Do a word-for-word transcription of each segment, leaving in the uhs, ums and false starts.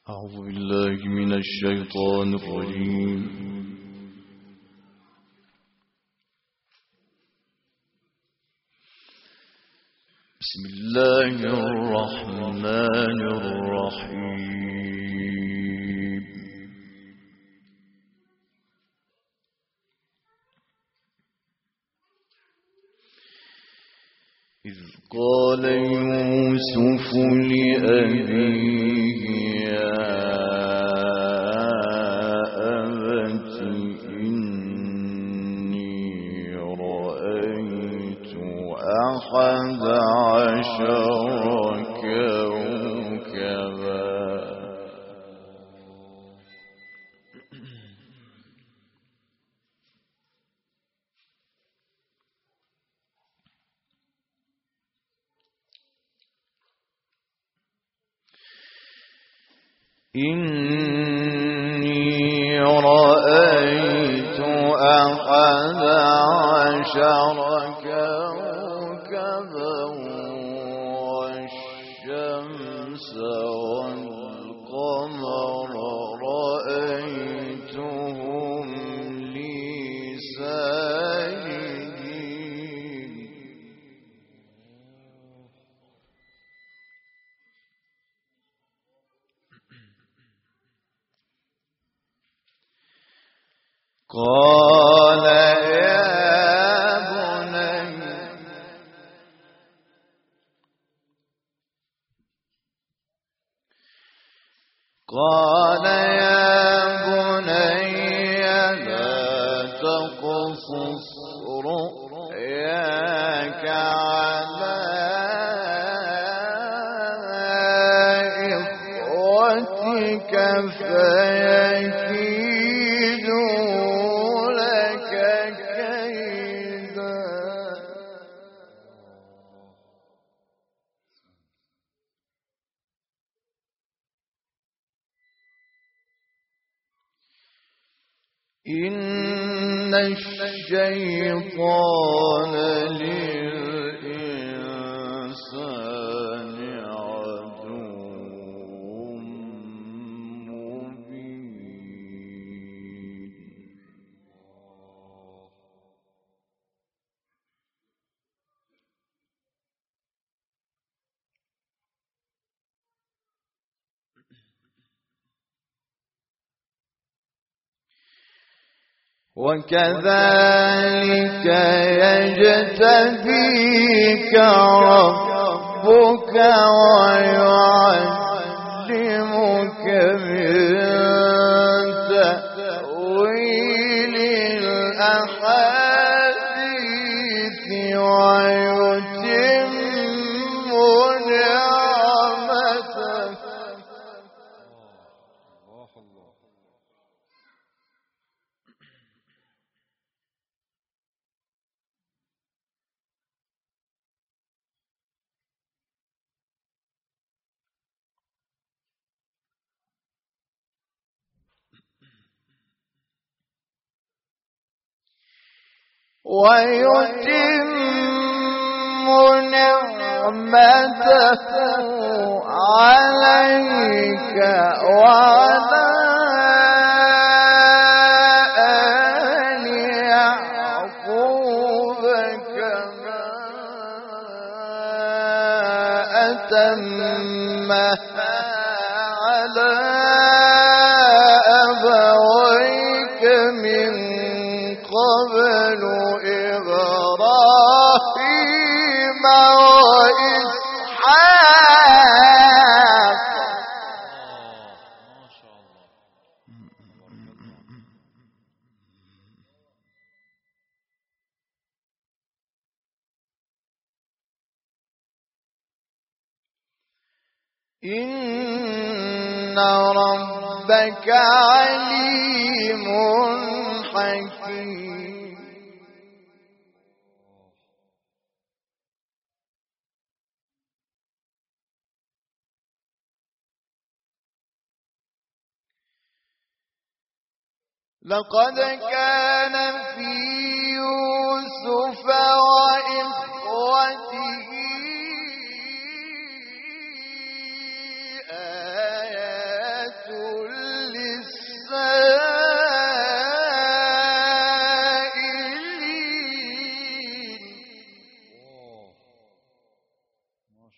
أعوذ بالله من الشيطان الرجيم. بسم الله الرحمن الرحيم. إذ قال يوسف لأبيه يا أبت إني رأيت أحد عشر كوكبا إني رأيت أحد عشر كوكبا والشمس والقمر رأيتهم لي ساجدين. قال يا بني قال يا بني لا تقصص رؤياك على إخوتك فيكيدوا لك كيدا. إن الشيطان للإنسان عدو مبين. وكذلك يجتبيك ربك ويعلمك من تأويل الأحاديث ويتم نعمته ويتم نعمته عليك وعلى آل يعقوب كما أتمها على أبويك من قبل إبراهيم وإسحاق. ما شاء الله. إن ربك عليم حكيم. لقد كان في يوسف وإخوته آيات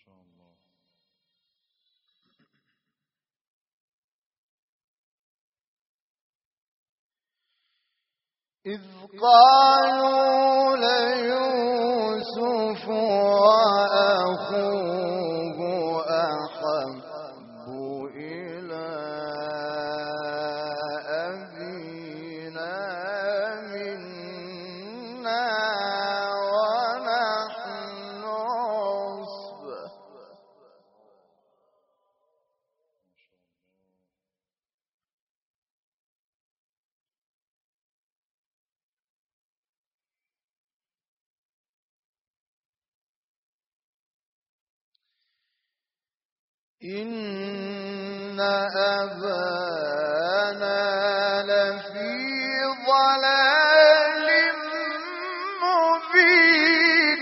إذ قالوا ليوسف وأخوه أحب إلى أبينا منا ونحن عصبة. إن أبانا لفي ضلال مبين.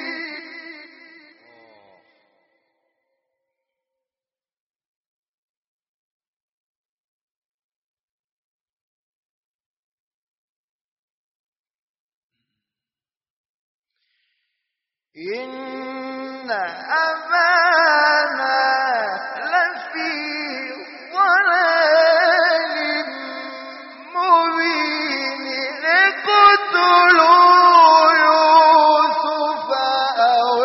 إن أبانا لفي ضلال مبين. اقتلوا يوسف أو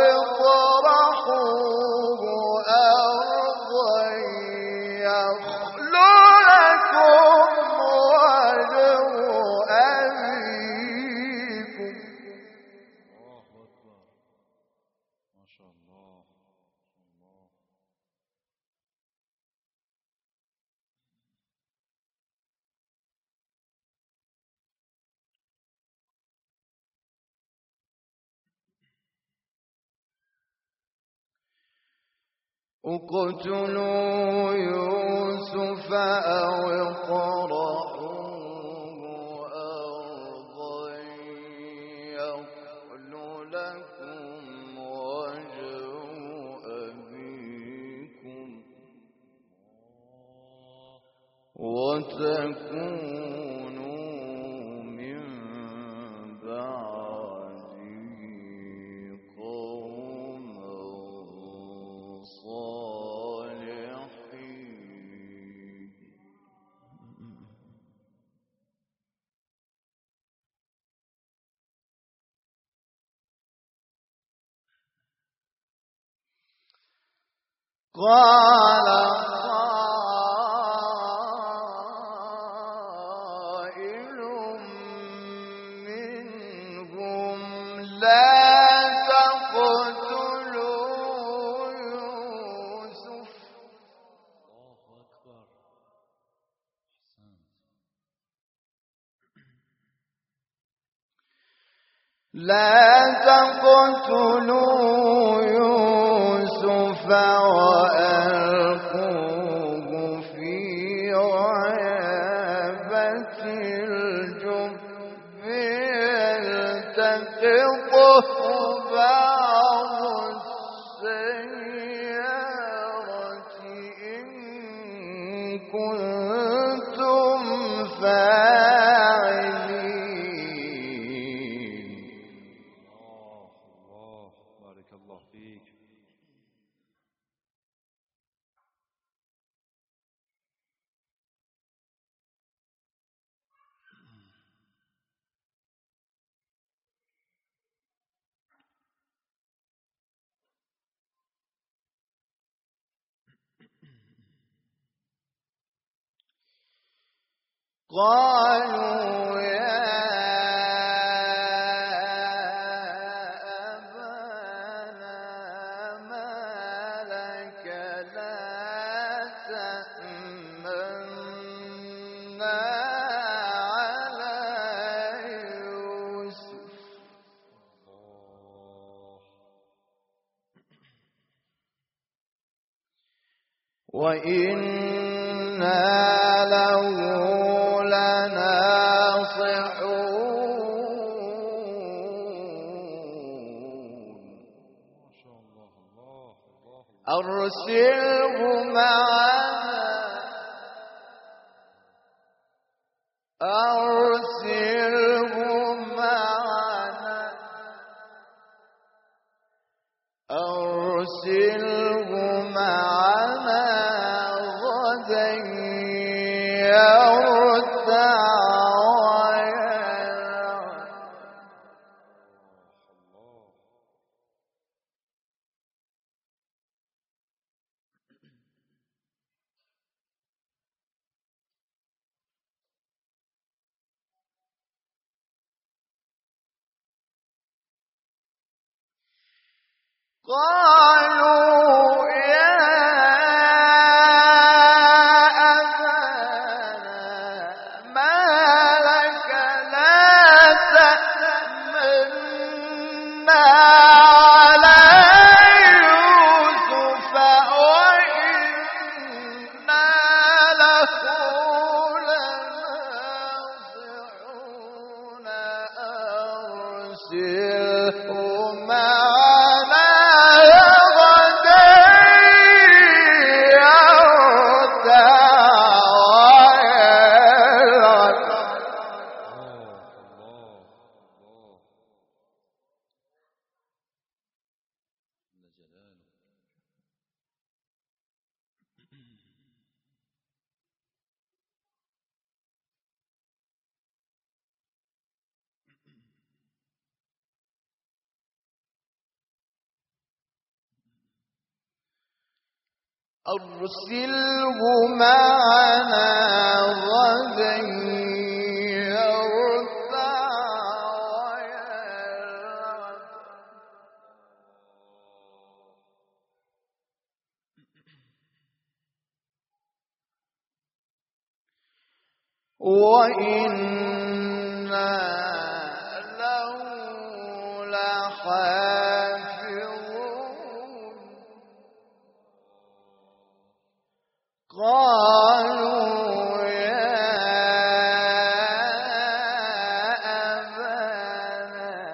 اطرحوه أرضا يخل لكم وجه أبيكم. اقتلوا يوسف أو اطرحوه أرضا يخل لكم وجه أبيكم وتكونوا من بعده قوما صالحين. قال قائل منهم لا تقتلوا يوسف. لا تقتلوا يوسف وألقوه في غيابة الجب يلتقطه بعض السيارة إن كنتم فاعلين. الله بارك الله فيك. قالوا يا أبانا ما لك لا تأمنا على يوسف وإنا له أرسله معنا أرسله معنا أرسله قالوا يا أبانا ما لك لا تأمنا على يوسف وإنا له لناصحون أرسله معنا غدا يرتع أرسله معنا غدا يرتع ويلعب وإنا له لحافظون قالوا يا أبانا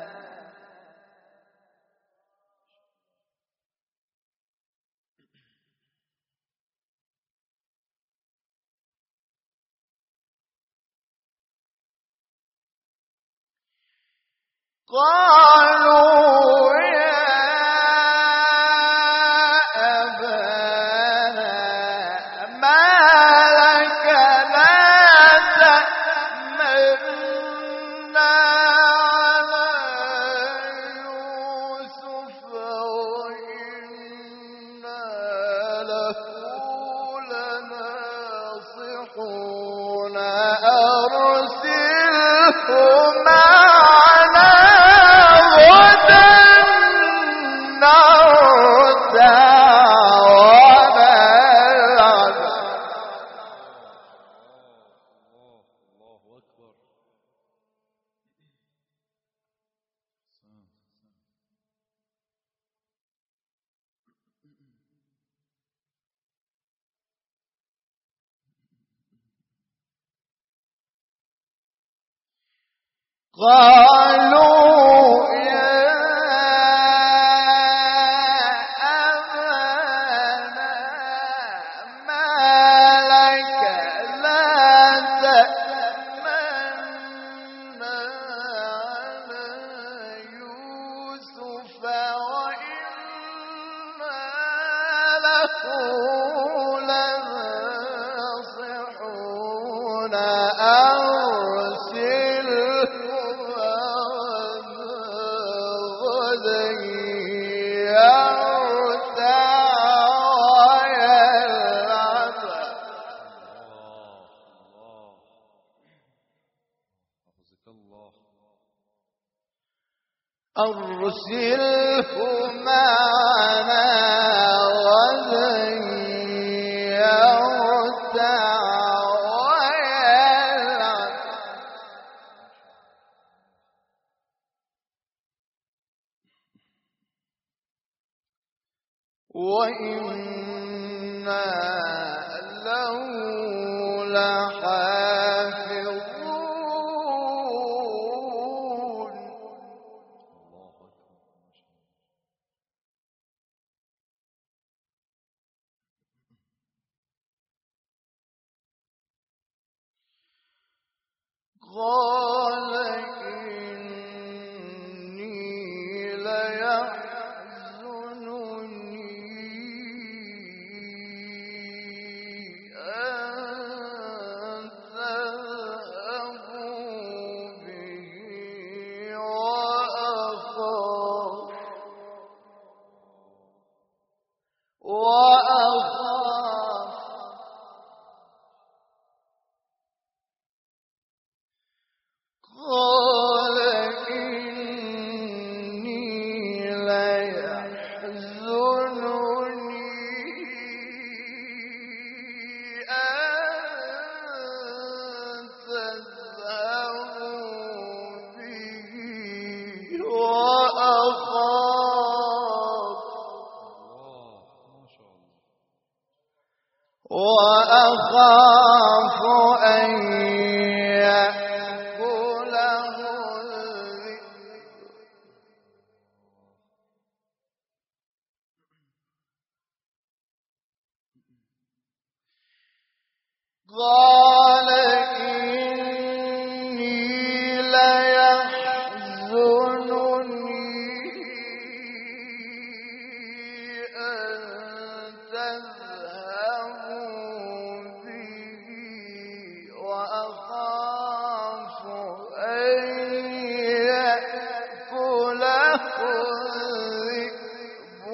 قالوا يا أبانا ما لك لا تأمنا على يوسف وإنا له لناصحون أرسله معنا غدا نرتع ونلعب الله أكبر. قالوا يا أبانا ما لك لا تأمنا على يوسف وإنا له لناصحون أرسله غدا يرتع ويلعب حفظك الله. أرسله معنا غدا يرتع ويلعب وإنا له لحافظون الله أكبر. قال إني ليحزنني أن تذهبوا به وأخاف وأخاف قال إني ليحزنني وأخاف أن يأكله الذئب قال إني ليحزنني أن تذهبوا به وأخاف أن يأكله الذئب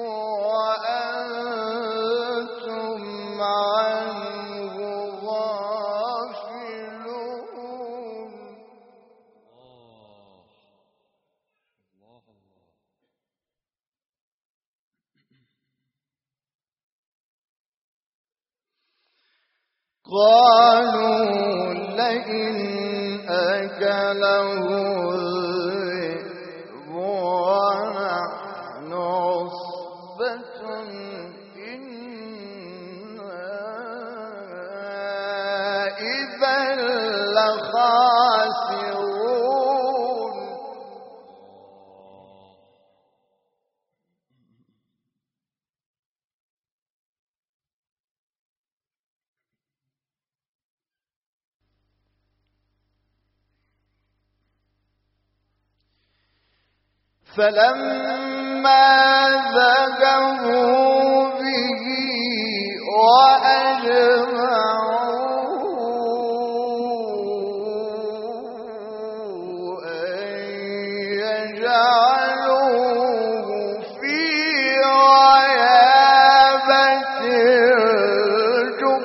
وأنتم عنه غافلون. الله الله الله. قالوا لئن أكله الذئب ونحن عصبة إنا إذا لخاسرون. فلما ذهبوا به وأجمعوا أن يجعلوه في غيابة الجب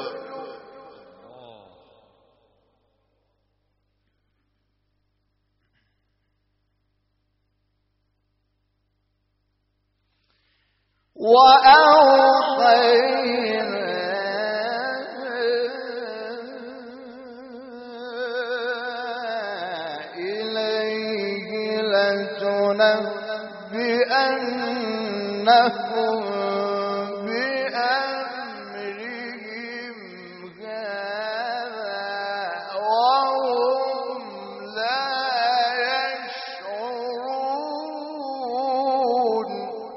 وأوحينا إليه لتنبئنهم بأمرهم هذا وهم لا يشعرون.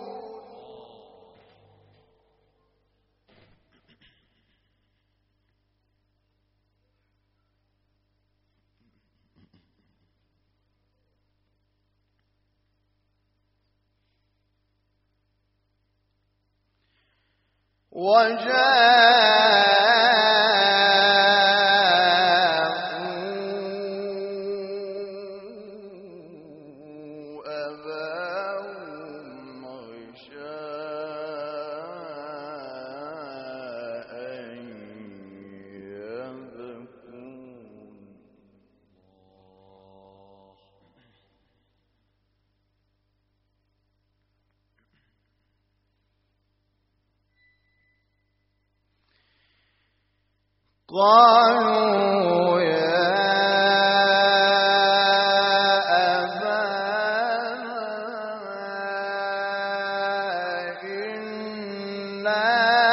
وجاءوا أباهم عشاء يبكون. قالوا يا أبانا إنا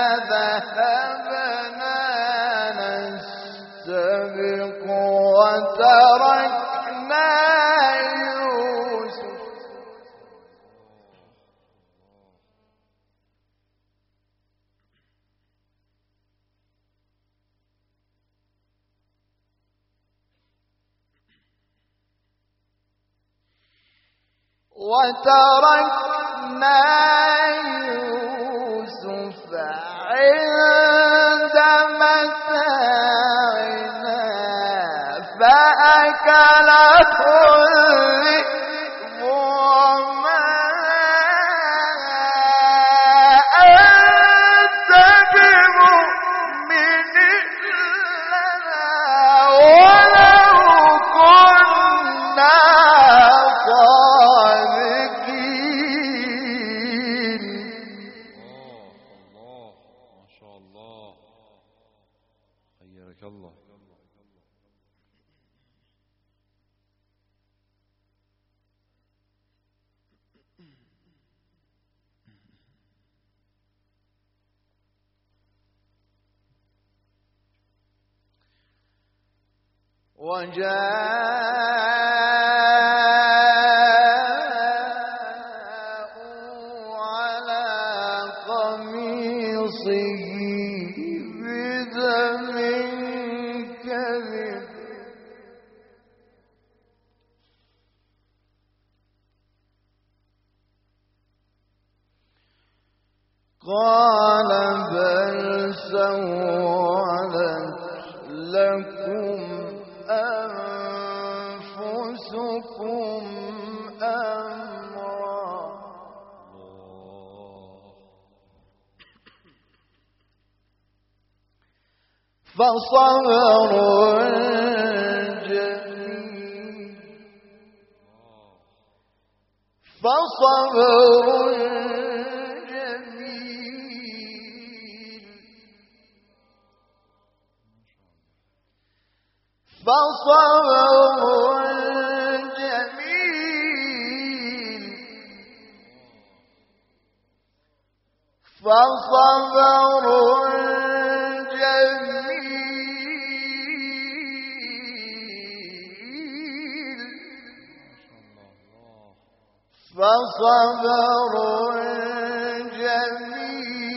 ذهبنا نستبق وتركنا يوسف وتركنا يوسف عند متاعنا فأكله الذئب وما أنت بمؤمن لنا ولو كنا صادقين. الله ما شاء الله. حياك الله. وجاءوا على قميصه بدم كذب قال بل سولت لكم أنفسكم أمرا فصبر جميل فصبر فصبر جميل فصبر جميل فصبر جميل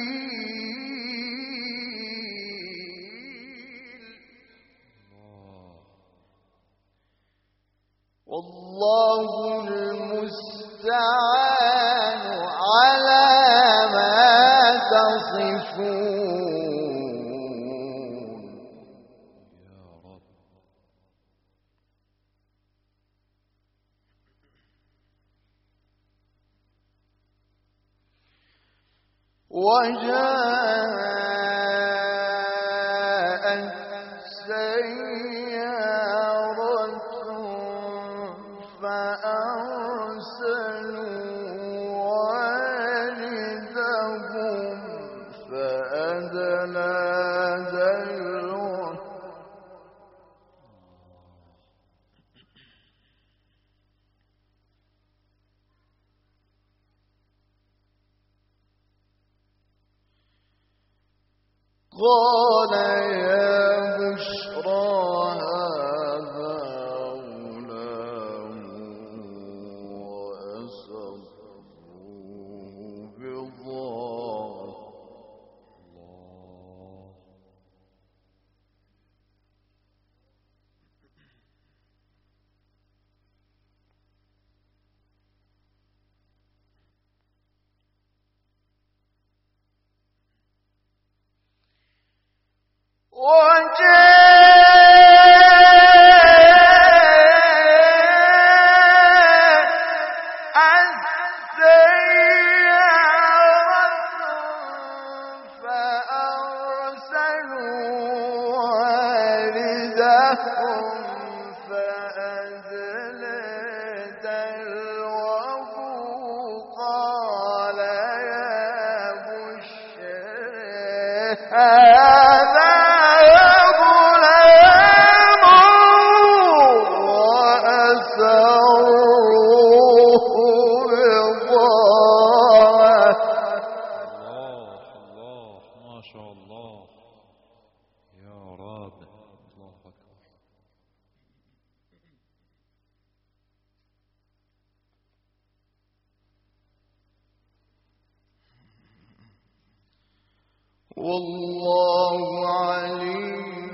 والله المستعان على ما تصفون يا رب. وجاءت سيارة فأرسلوا والدهم فأدلى دلوه قال يا بشرى هذا غلام وأسروه بضاعة وجاءت سيارة فأرسلوا والدهم فأدلى دلوه قال يا بشرى هذا غلام وأسروه بضاعة الله الله ما شاء الله يا رب. الله أكبر. والله عليم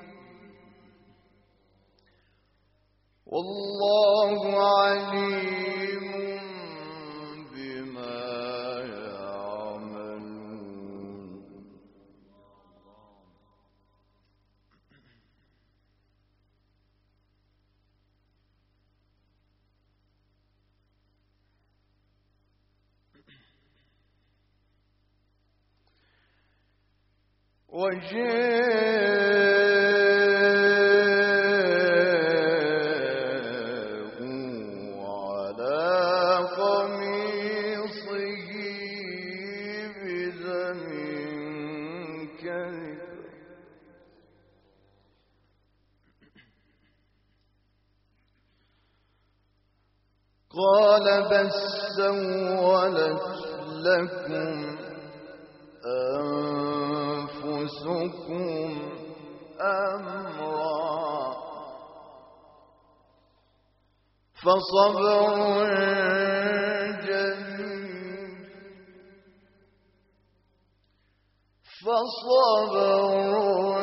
والله عليم بما يعملون وجاءوا على قميصه بدم كذب قال بل سولت لكم أنفسكم أمرا فصبر جميل فصبر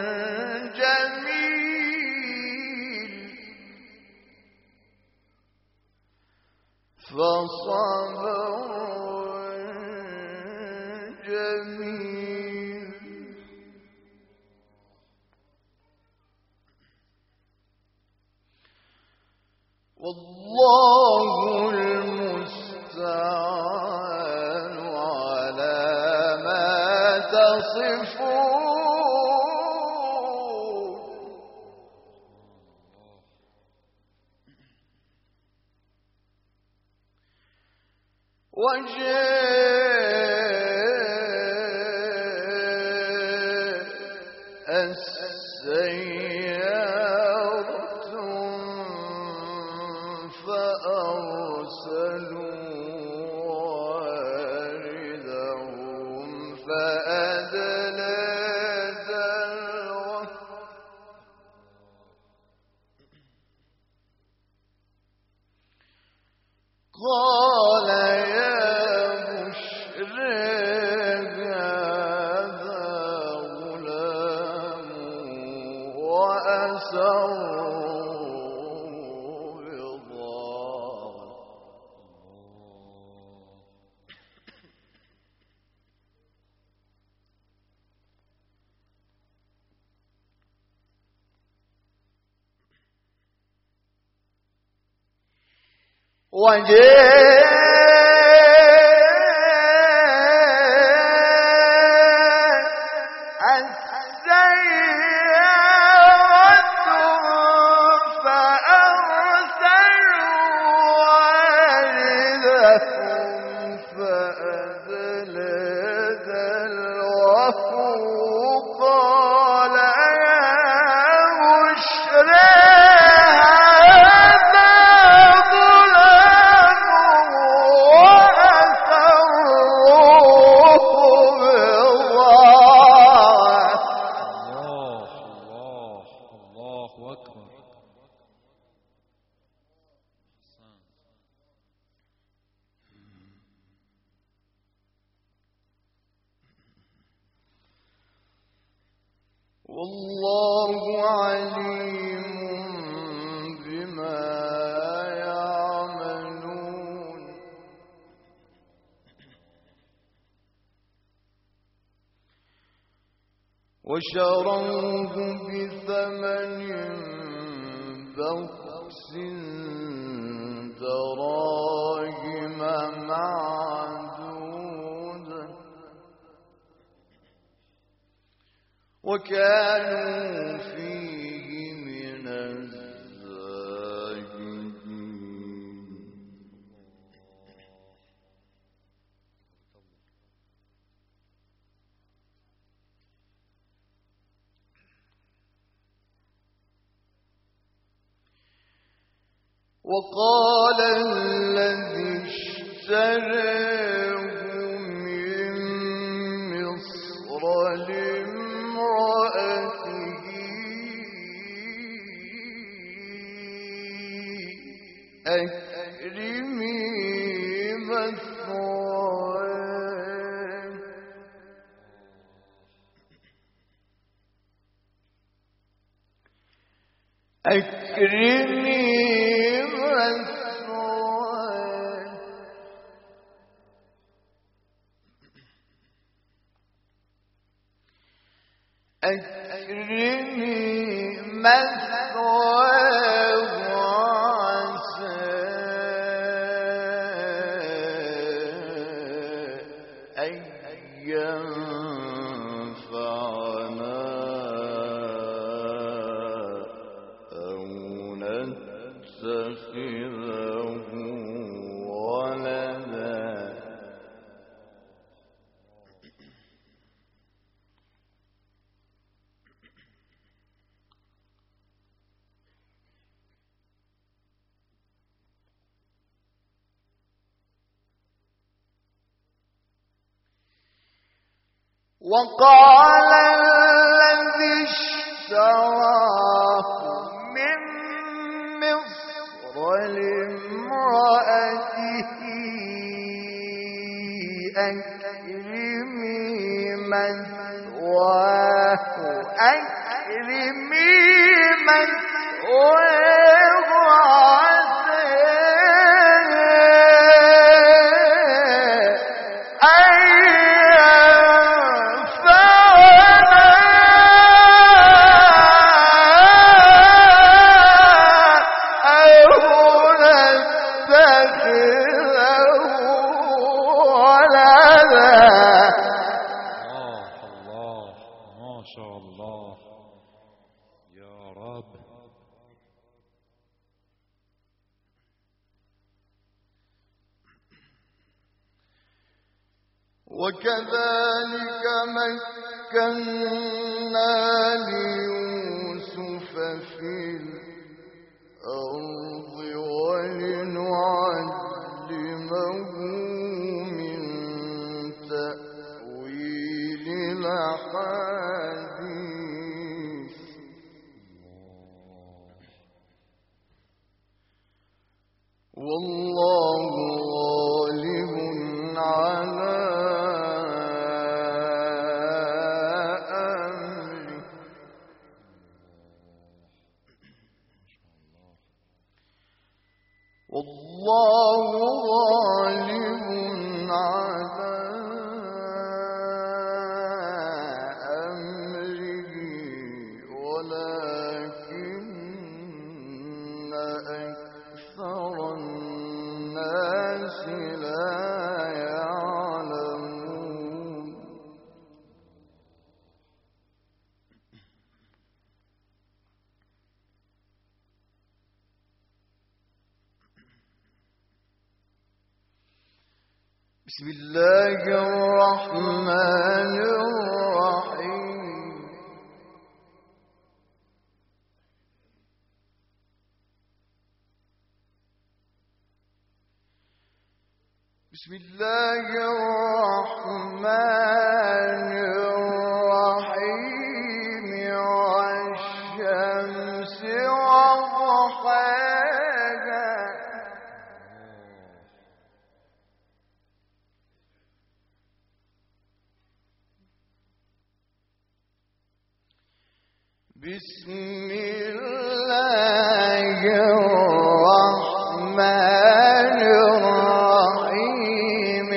جميل فصبر جميل والله المستعان على ما تصفون وجاء السيارة فأرسلوا واردهم فأدلى دلوه قال يا بشرى هذا غلام وأسروا بضاعة وجاء السيارة فأرسلوا واردهم فأدلى دلوه قال يا بشرى هذا غلام وأسروه بضاعة الله الله الله أكبر. والله عليم بما يعملون وشروه بثمن بخس دراهم معدودة وكانوا فيه من الزاهدين وقال الذي اشتراه من مصر لامرأته أكرمي مثواه أكرمي مثواه أكرمي مثواه عسى أن ينفعنا أو نتخذه ولدا وقال الذي اشتراه من مصر مثواه أكرمي مثواه عسى أن ينفعنا أو نتخذه ولدا. الله ما شاء الله يا رب. وكذلك مكنا ليوسف في الأرض ولنعلمه من تأويل الأحاديث والله غالب على أمره والله غالب على أمره ولكن أكثر الناس لا يعلمون. بسم الله الرحمن الرحيم. بسم الله الرحمن الرحيم والشمس وضحاها بسم الله الرحمن الرحيم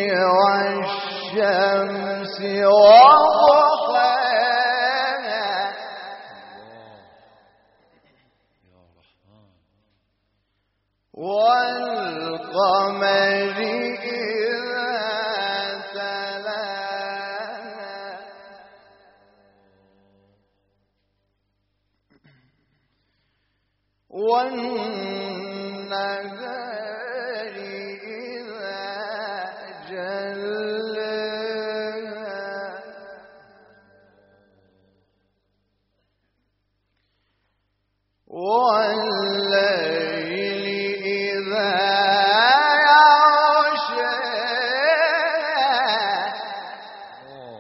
والشمس وضحاها والقمر إذا تلاها والنهار إذا جلاها والليل إذا يغشاها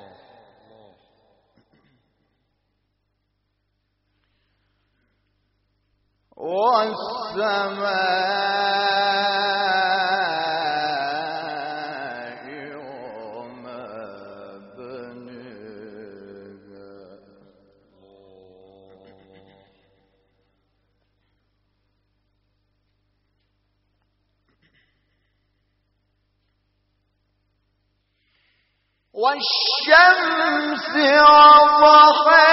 والسماء وما بناها والشمس وضحاها